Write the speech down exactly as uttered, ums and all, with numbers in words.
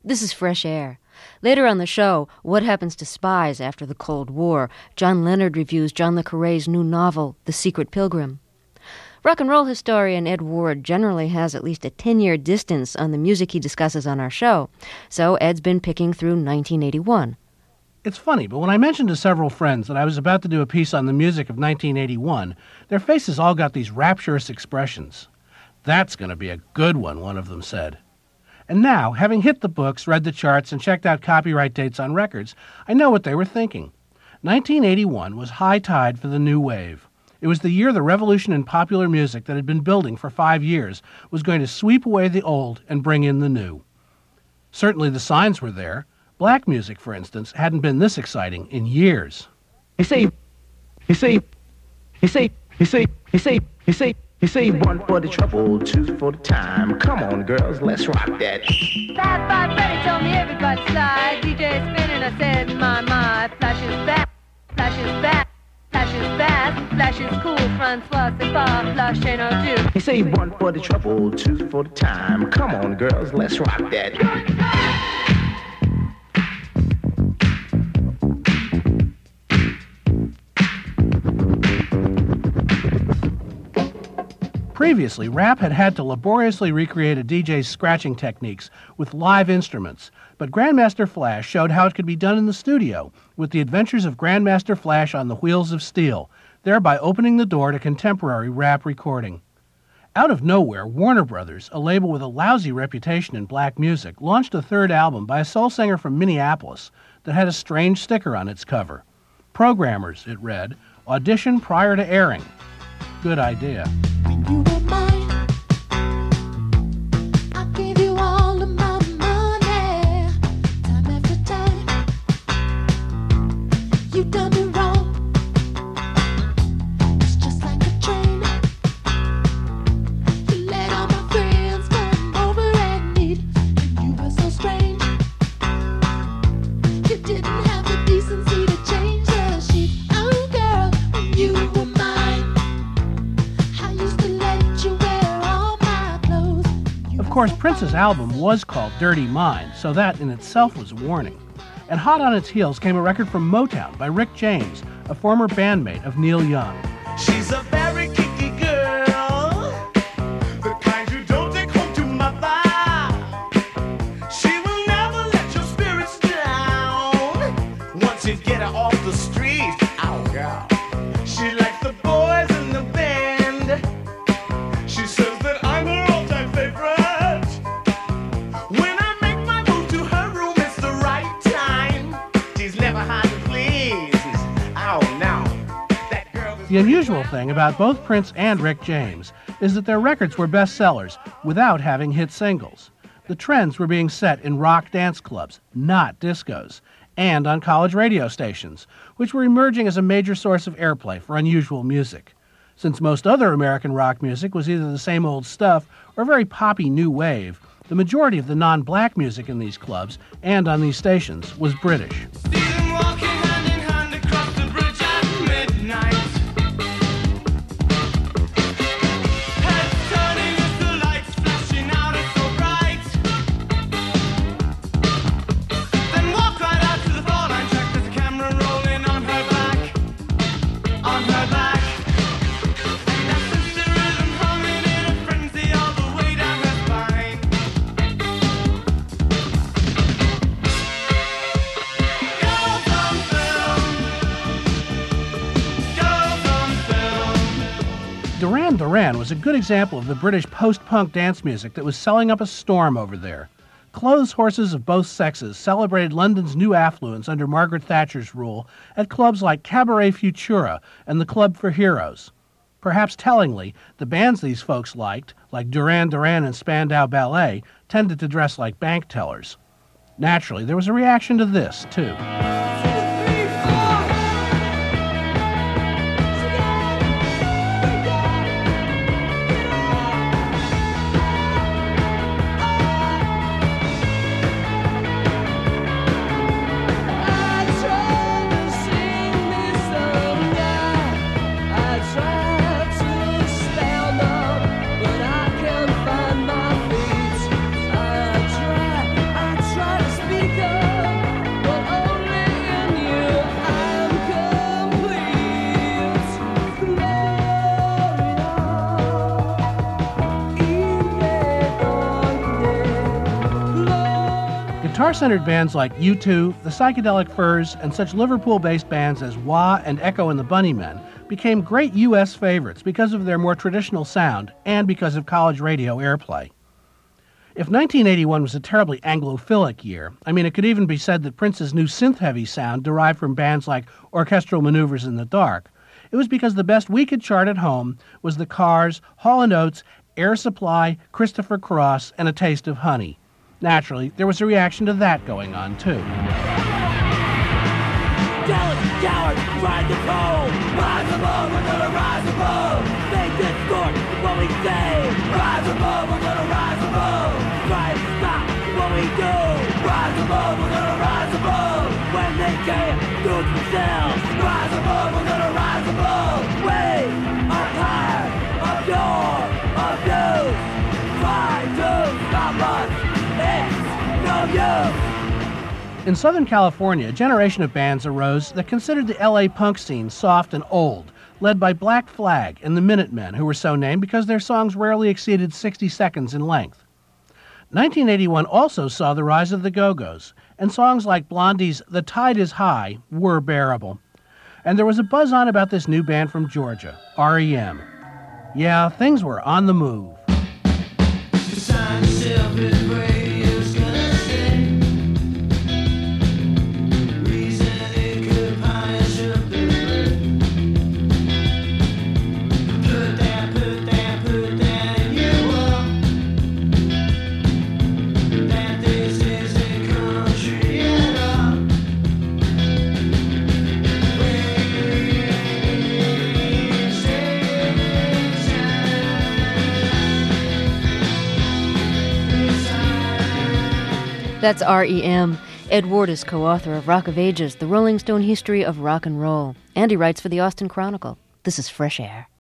This is Fresh Air. Later on the show, What Happens to Spies After the Cold War? John Leonard reviews John le Carré's new novel, The Secret Pilgrim. Rock and roll historian Ed Ward generally has at least a ten-year distance on the music he discusses on our show, so Ed's been picking through nineteen eighty-one. It's funny, but when I mentioned to several friends that I was about to do a piece on the music of nineteen eighty-one, their faces all got these rapturous expressions. "That's going to be a good one," one of them said. And now, having hit the books, read the charts, and checked out copyright dates on records, I know what they were thinking. nineteen eighty-one was high tide for the new wave. It was the year the revolution in popular music that had been building for five years was going to sweep away the old and bring in the new. Certainly the signs were there. Black music, for instance, hadn't been this exciting in years. You see, you see, you see, you see, you see, you see, you see, one for the trouble, two for the time. Come on, girls, let's rock that. Five, five, Freddy told me everybody slide. D J spinning, I said, my, my. Flash is back, flash is back, flash is fast, flash is cool. Francois, c'est pas, flash ain't no do. You say one for the trouble, two for the time. Come on, girls, let's rock that. Previously, rap had had to laboriously recreate a D J's scratching techniques with live instruments, but Grandmaster Flash showed how it could be done in the studio with the adventures of Grandmaster Flash on the Wheels of Steel, thereby opening the door to contemporary rap recording. Out of nowhere, Warner Brothers, a label with a lousy reputation in black music, launched a third album by a soul singer from Minneapolis that had a strange sticker on its cover. Programmers, it read, audition prior to airing. Good idea. You were mine. I gave you all of my money, time after time. You done me wrong. It's just like a train. You let all my friends come over and meet, and you were so strange. You didn't have the decency to change the sheet. Oh, girl, when you were mine. Of course, Prince's album was called Dirty Mind, so that in itself was a warning. And hot on its heels came a record from Motown by Rick James, a former bandmate of Neil Young. She's a very kicky girl, the kind you don't take home to mother. She will never let your spirits down once you get her off the street. Oh, girl. She likes the boys in the band. She says that I'm her all-time favorite. The unusual thing about both Prince and Rick James is that their records were bestsellers without having hit singles. The trends were being set in rock dance clubs, not discos, and on college radio stations, which were emerging as a major source of airplay for unusual music. Since most other American rock music was either the same old stuff or very poppy new wave, the majority of the non-black music in these clubs and on these stations was British. Duran Duran was a good example of the British post-punk dance music that was selling up a storm over there. Clothes horses of both sexes celebrated London's new affluence under Margaret Thatcher's rule at clubs like Cabaret Futura and the Club for Heroes. Perhaps tellingly, the bands these folks liked, like Duran Duran and Spandau Ballet, tended to dress like bank tellers. Naturally, there was a reaction to this, too. Try Guitar-centered bands like U two, the Psychedelic Furs, and such Liverpool-based bands as Wah and Echo and the Bunnymen became great U S favorites because of their more traditional sound and because of college radio airplay. If nineteen eighty-one was a terribly Anglophilic year, I mean, it could even be said that Prince's new synth-heavy sound derived from bands like Orchestral Maneuvers in the Dark, it was because the best we could chart at home was the Cars, Hall and Oates, Air Supply, Christopher Cross, and A Taste of Honey. Naturally, there was a reaction to that going on, too. Jealous cowards, ride the cold. Rise above, we're gonna rise above. They distort what we say. Rise above, we're gonna rise above. Try to stop what we do. Rise above, we're gonna rise above. When they can't do it themselves. Rise above, we're gonna rise above. We are tired of your abuse. Try to stop us. It's no use. In Southern California, a generation of bands arose that considered the L A punk scene soft and old, led by Black Flag and the Minutemen, who were so named because their songs rarely exceeded sixty seconds in length. nineteen eighty-one also saw the rise of the Go-Go's, and songs like Blondie's The Tide is High were bearable. And there was a buzz on about this new band from Georgia, R E M. Yeah, things were on the move. That's R E M. Ed Ward is co-author of Rock of Ages, the Rolling Stone History of Rock and Roll. And he writes for the Austin Chronicle. This is Fresh Air.